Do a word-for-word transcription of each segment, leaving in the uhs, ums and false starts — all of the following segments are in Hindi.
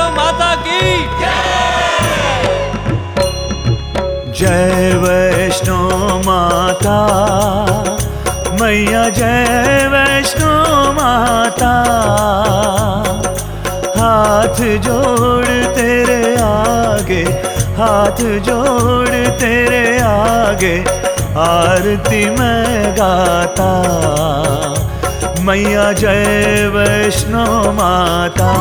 माता की जय वैष्णो माता मैया, जय वैष्णो माता। हाथ जोड़ तेरे आगे, हाथ जोड़ तेरे आगे, आरती मैं गाता। मैया जय वैष्णो माता।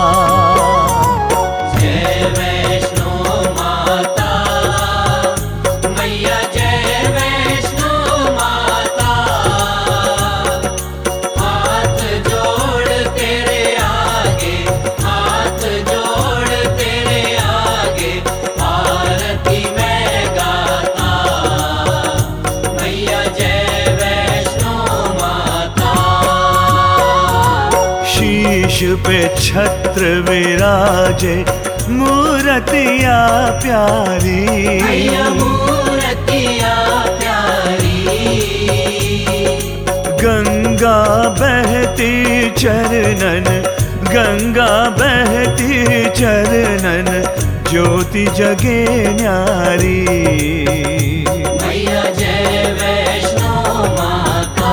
जय वैष्णो माता मैया, जय वैष्णो माता। हाथ जोड़ तेरे आगे, हाथ जोड़ तेरे आगे, आरती मैं गाता। मैया जय वैष्णो माता। शीश पे छत्र विराजे मूर्तिया प्यारी, मैया मूर्तिया प्यारी। गंगा बहती चरणन, गंगा बहती चरणन, ज्योति जगे न्यारी। मैया जय वैष्णो माता।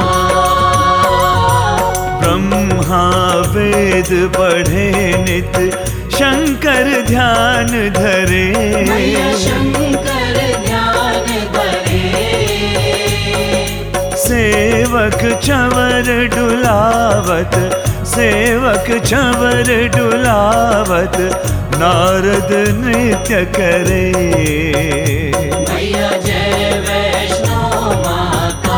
ब्रह्मा वेद पढ़े नित, शंकर ध्यान धरे। मैया शंकर ध्यान धरे। सेवक चंवर डुलावत, सेवक चंवर डुलावत, नारद नृत्य करे। मैया जय वैष्णो माता।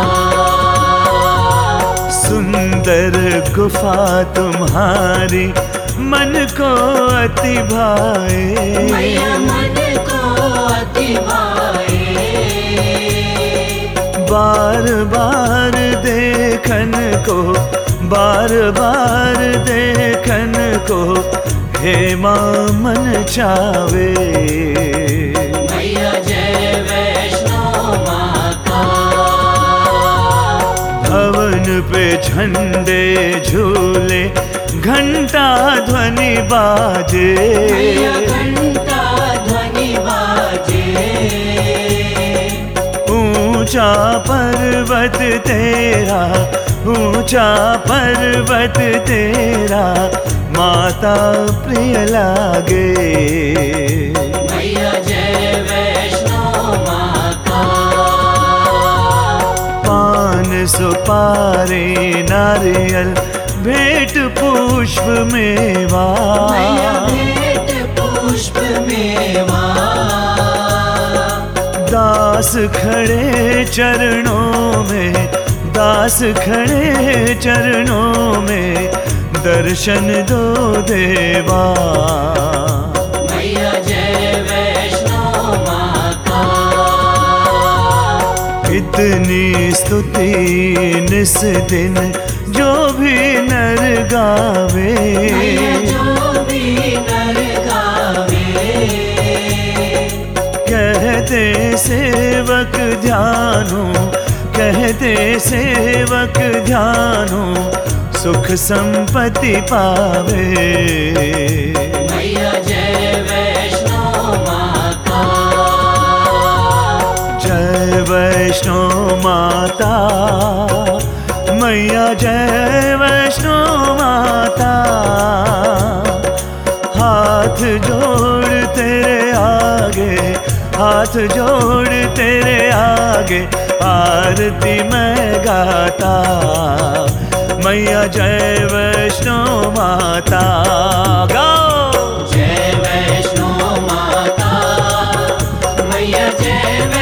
सुंदर गुफा तुम्हारी मन को अति भाए। मैया मन को अति भाए। बार बार देखन को, बार बार देखन को, हे माँ मन चावे। मैया जय वैष्णो माता। भवन पे झंडे झूले, घंटा ध्वनि बाजे। मैया घंटा ध्वनि बाजे। ऊंचा पर्वत तेरा, ऊंचा पर्वत तेरा, माता प्रिय लागे। मैया जय वैष्णो माता। पान सुपारी नारियल भेंट पुष्प मेवा। मैया भेंट पुष्प मेवा। दास खड़े चरणों में, दास खड़े चरणों में, दर्शन दो देवा। मैया जय वैष्णो माता। इतनी स्तुति निस दिन जो भी नर गावे। मैया जो भी नर गावे। कहते सेवक ध्यानो, कहते सेवक ध्यानो, सुख संपत्ति पावे। मैया जय वैष्णो माता। जय वैष्णो माता मैया, जय वैष्णो माता। हाथ जोड़ तेरे आगे, हाथ जोड़ तेरे आगे, आरती मैं गाता। मैया जय वैष्णो माता। गाओ जय वैष्णो माता मैया, जय